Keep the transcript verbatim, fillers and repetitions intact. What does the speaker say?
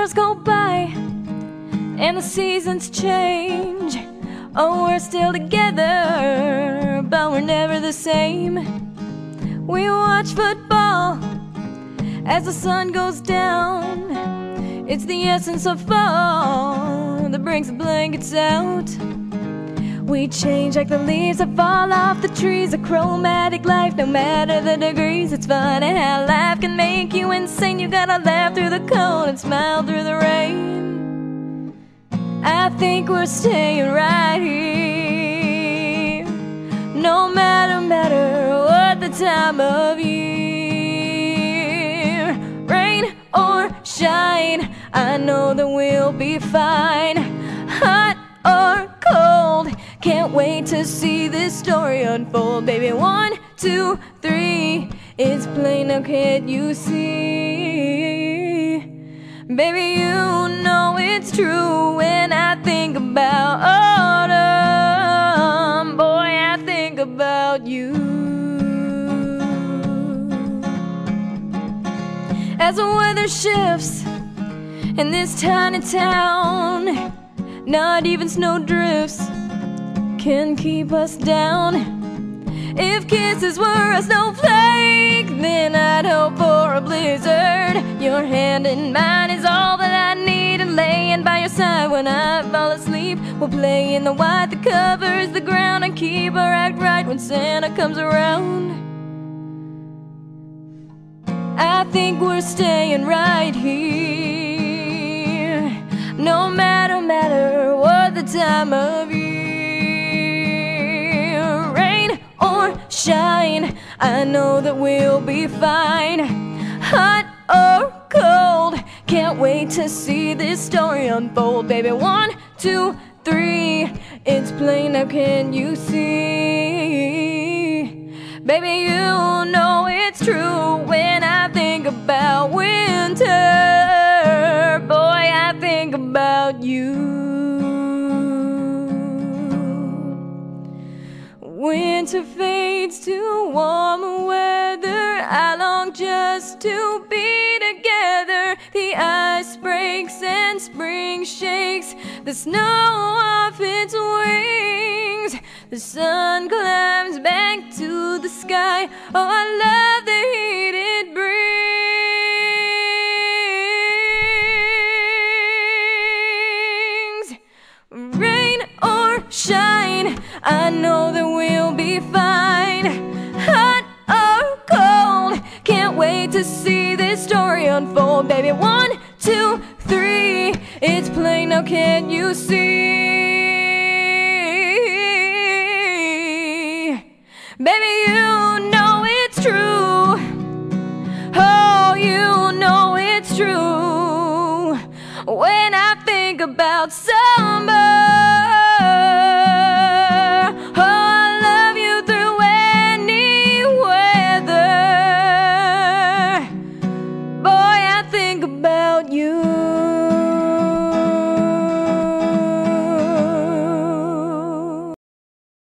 years go by and the seasons change. Oh, we're still together, but we're never the same. We watch football as the sun goes down. It's the essence of fall that brings the blankets out. We change like the leaves that fall off the trees. A chromatic life, no matter the degrees. It's funny how life can make you insane. You gotta laugh through the cold and smile through the rain. I think we're staying right here, no matter, matter what the time of year. Rain or shine, I know that we'll be fine. Hot or cold, can't wait to see this story unfold. Baby, one, two, three, it's plain now, can't you see? Baby, you know it's true when I think about autumn. Boy, I think about you. As the weather shifts in this tiny town, not even snow drifts can keep us down. If kisses were a snowflake, then I'd hope for a blizzard. Your hand in mine is all that I need, and laying by your side when I fall asleep. We'll play in the white that covers the ground and keep our act right when Santa comes around. I think we're staying right here, no matter, matter what the time of year. Rain or shine, I know that we'll be fine. Hot or cold, can't wait to see this story unfold. Baby, one, two, three, it's plain now, can you see? Baby, you know it's true when I think about winter. Boy, I think about you. Winter fades to warmer weather. I long just to be together. The ice breaks and spring shakes the snow off its wings. The sun climbs back to the sky. Oh, I love the heat it brings. Rain or shine, I know that we'll be fine. Hot or cold, can't wait to see this story unfold. Baby, one, two, three, it's plain now, can't you see? Baby, you know it's true. Oh, you know it's true when I think about summer.